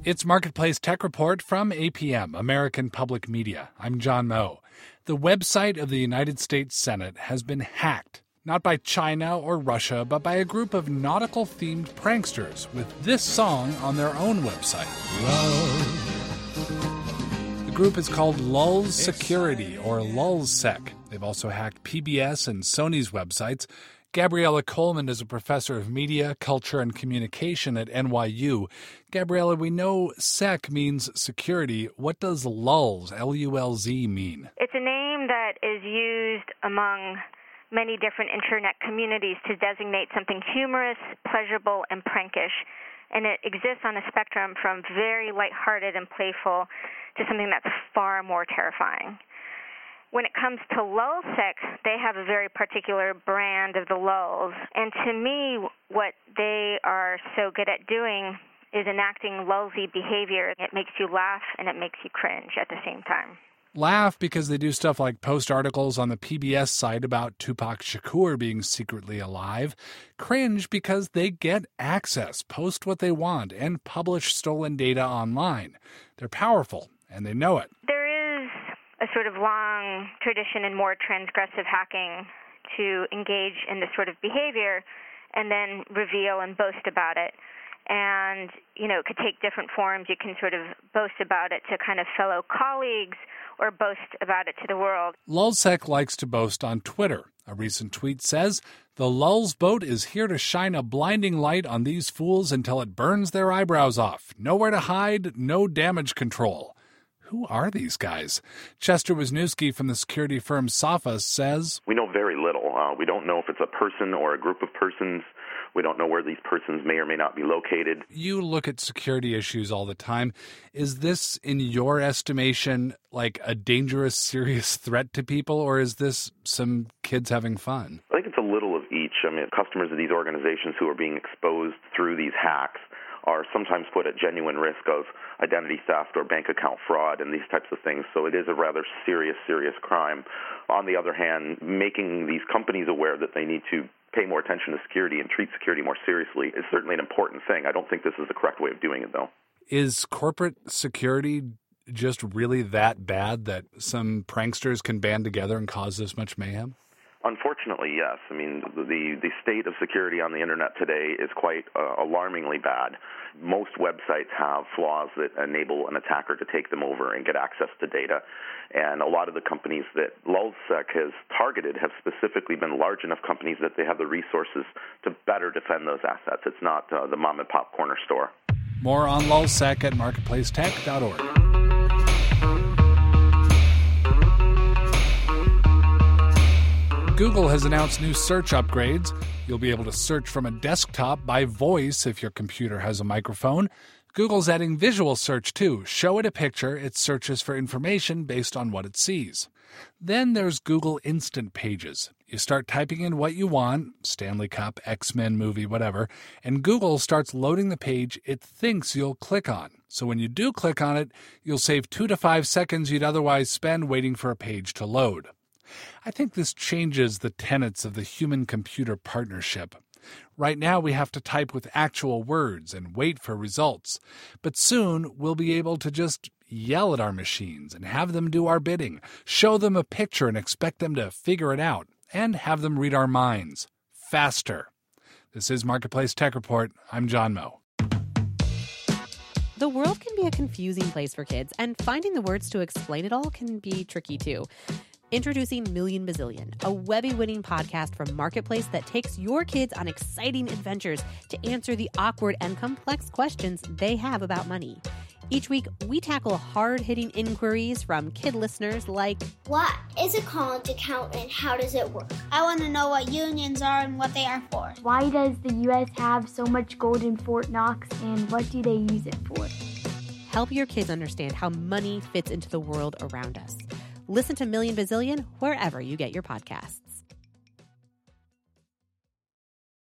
It's Marketplace Tech Report from APM, American Public Media. I'm John Moe. The website of the United States Senate has been hacked, not by China or Russia, but by a group of nautical-themed pranksters with this song on their own website. Love. The group is called Lulz Security, or LulzSec. They've also hacked PBS and Sony's websites. Gabriella Coleman is a professor of media, culture, and communication at NYU. Gabriella, we know SEC means security. What does Lulz, L-U-L-Z, mean? It's a name that is used among many different internet communities to designate something humorous, pleasurable, and prankish. And it exists on a spectrum from very lighthearted and playful to something that's far more terrifying. When it comes to LulzSec, they have a very particular brand of the lulz. And to me, what they are so good at doing is enacting lulzy behavior. It makes you laugh and it makes you cringe at the same time. Laugh because they do stuff like post articles on the PBS site about Tupac Shakur being secretly alive. Cringe because they get access, post what they want, and publish stolen data online. They're powerful, and they know it. A sort of long tradition in more transgressive hacking to engage in this sort of behavior and then reveal and boast about it. And, it could take different forms. You can sort of boast about it to kind of fellow colleagues or boast about it to the world. LulzSec likes to boast on Twitter. A recent tweet says, "The Lulz boat is here to shine a blinding light on these fools until it burns their eyebrows off. Nowhere to hide, no damage control." Who are these guys? Chester Wisniewski from the security firm Sophos says, "We know very little. We don't know if it's a person or a group of persons. We don't know where these persons may or may not be located." You look at security issues all the time. Is this, in your estimation, like a dangerous, serious threat to people, or is this some kids having fun? I think it's a little of each. Customers of these organizations who are being exposed through these hacks are sometimes put at genuine risk of identity theft or bank account fraud and these types of things. So it is a rather serious crime. On the other hand, making these companies aware that they need to pay more attention to security and treat security more seriously is certainly an important thing. I don't think this is the correct way of doing it, though. Is corporate security just really that bad that some pranksters can band together and cause this much mayhem? Unfortunately, yes. The state of security on the internet today is quite alarmingly bad. Most websites have flaws that enable an attacker to take them over and get access to data. And a lot of the companies that LulzSec has targeted have specifically been large enough companies that they have the resources to better defend those assets. It's not the mom-and-pop corner store. More on LulzSec at marketplacetech.org. Google has announced new search upgrades. You'll be able to search from a desktop by voice if your computer has a microphone. Google's adding visual search, too. Show it a picture, it searches for information based on what it sees. Then there's Google Instant Pages. You start typing in what you want, Stanley Cup, X-Men movie, whatever, and Google starts loading the page it thinks you'll click on. So when you do click on it, you'll save 2 to 5 seconds you'd otherwise spend waiting for a page to load. I think this changes the tenets of the human-computer partnership. Right now, we have to type with actual words and wait for results. But soon, we'll be able to just yell at our machines and have them do our bidding, show them a picture and expect them to figure it out, and have them read our minds. Faster. This is Marketplace Tech Report. I'm John Moe. The world can be a confusing place for kids, and finding the words to explain it all can be tricky, too. Introducing Million Bazillion, a Webby-winning podcast from Marketplace that takes your kids on exciting adventures to answer the awkward and complex questions they have about money. Each week, we tackle hard-hitting inquiries from kid listeners like, what is a college account and how does it work? I want to know what unions are and what they are for. Why does the U.S. have so much gold in Fort Knox and what do they use it for? Help your kids understand how money fits into the world around us. Listen to Million Bazillion wherever you get your podcasts.